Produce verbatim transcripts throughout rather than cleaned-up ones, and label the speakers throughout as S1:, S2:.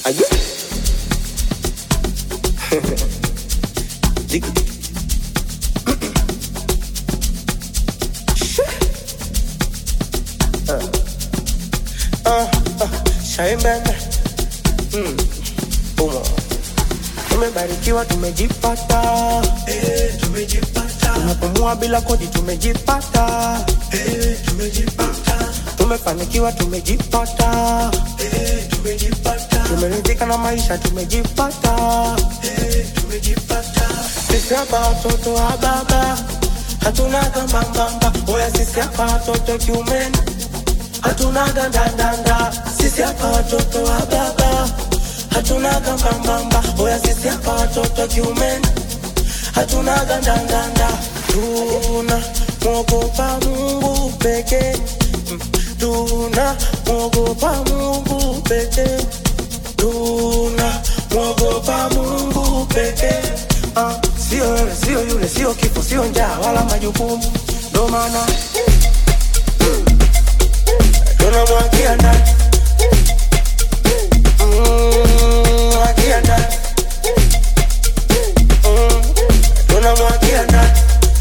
S1: Ayo. Dig. Uh. Uh, uh, shine bang. Mm. Umo. Tumebarikiwa tumejipata.
S2: Eh, tumejipata.
S1: Tunapumua bila kodi tumejipata.
S2: Eh, tumejipata.
S1: Tumefanikiwa tumejipata.
S2: Eh, tumejipata.
S1: Tumeridhika na maisha tumejipata.
S2: Eh, tumejipata.
S1: Sisi hapa watoto wa baba, hatuna gambambamba. Oya sisi hapa watoto kiumeni, hatuna gandandanda. Sisi hapa watoto wa baba, hatuna gambambamba. Oya sisi hapa watoto kiumeni, hatuna gandandanda. Tuna mwogopa Mungu pekee. Tuna mwogopa Mungu pekee. Tuna mwogopa Mungu pekee. Ah, sio wewe, sio yule, sio kifo, sio njaa wala majukumu. Ndo maana tunamwagia ndani. Mm, mwagia ndani. Mm, tunamwagia ndani.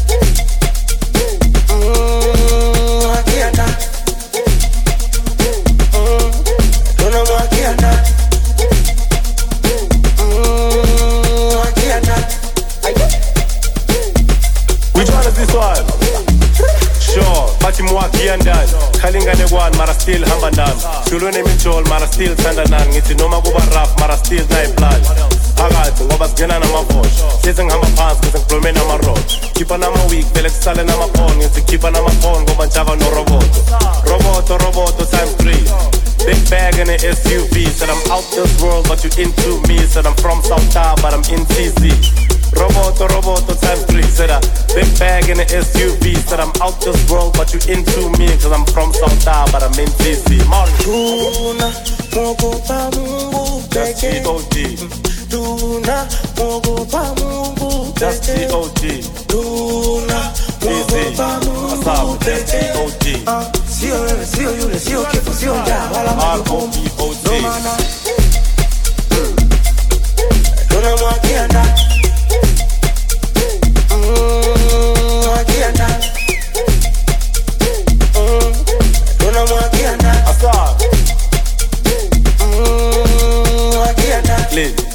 S1: Mm, mwagia ndani. Mm, tunamwagia ndani. Mm, mwagia ndani.
S3: Which one is this one? Sure, bathi mwagia ndani. Khalingane kwan mara still hamba ndani. Shulweni mitchol mara still thanda nani. Ngithi noma kuba rough mara still nayi plan. Phakathi ngoba singena namavosh. Hlezi ngihamba phansi bese ngikhulume nama-roach. Khipha nama-weak vele kusale nama-phone. Ngithi khipha nama-phone ngoba njava no-roboto. Roboto, roboto times three. Big bag in an S U V. Said I'm out this world but you into me. Said I'm from South Town but I'm in T Z. Roboto, roboto times three. Said a big bag in an S U V. Said I'm out this world but you into me. Cause I'm from South Town but I'm in T Z.
S1: Tuna mwogopa Mungu
S3: That's
S1: pekee.
S3: G O D.
S1: Tuna mwogopa Mungu
S3: That's G
S1: pekee.
S3: O D.
S1: Tuna mwogopa Mungu
S3: Asabu, that's G
S1: pekee.
S3: O D.
S1: Ah, sio wewe, sio yule, sio kifo, sio njaa wala
S3: R O
S1: majukumu.
S3: B O
S1: Ndo
S3: D.
S1: maana tunamwagia ndani. Mm, mwagia ndani. Mm, tunamwagia ndani.
S3: Asabu,
S1: Mm, mwagia ndani.
S3: Liz.